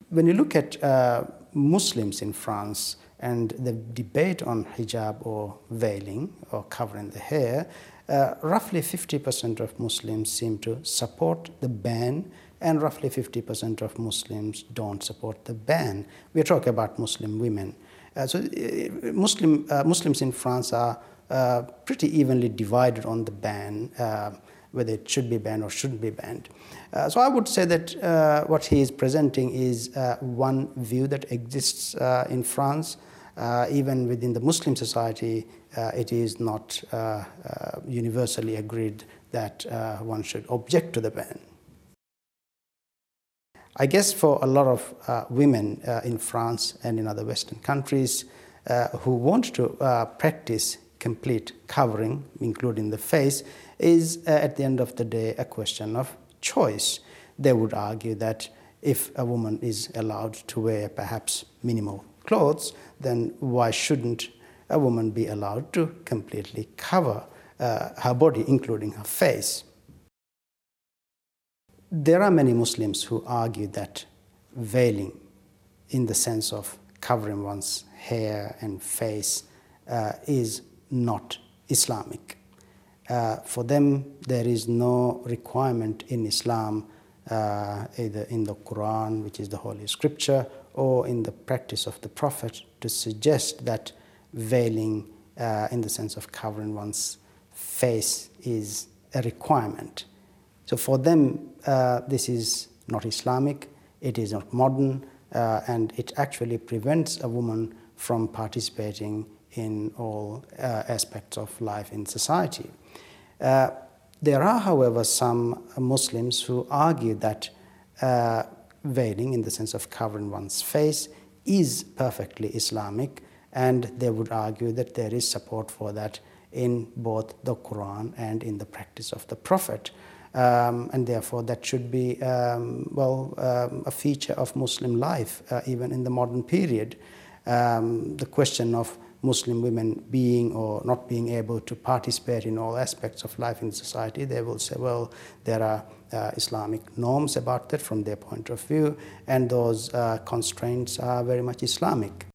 When you look at Muslims in France and the debate on hijab or veiling or covering the hair, roughly 50% of Muslims seem to support the ban, and roughly 50% of Muslims don't support the ban. We are talking about Muslim women. Muslims in France are pretty evenly divided on the ban, whether it should be banned or shouldn't be banned. So I would say that what he is presenting is one view that exists in France. Even within the Muslim society, it is not universally agreed that one should object to the ban. I guess for a lot of women in France and in other Western countries who want to practice complete covering, including the face, is at the end of the day a question of choice. They would argue that if a woman is allowed to wear perhaps minimal clothes, then why shouldn't a woman be allowed to completely cover her body, including her face? There are many Muslims who argue that veiling, in the sense of covering one's hair and face, is not Islamic. For them, there is no requirement in Islam, either in the Quran, which is the Holy Scripture, or in the practice of the Prophet, to suggest that veiling, in the sense of covering one's face, is a requirement. So for them, this is not Islamic, it is not modern, and it actually prevents a woman from participating in all aspects of life in society. There are, however, some Muslims who argue that veiling, in the sense of covering one's face, is perfectly Islamic, and they would argue that there is support for that in both the Quran and in the practice of the Prophet. And therefore that should be a feature of Muslim life, even in the modern period. The question of Muslim women being or not being able to participate in all aspects of life in society, they will say, well, there are Islamic norms about that from their point of view, and those constraints are very much Islamic.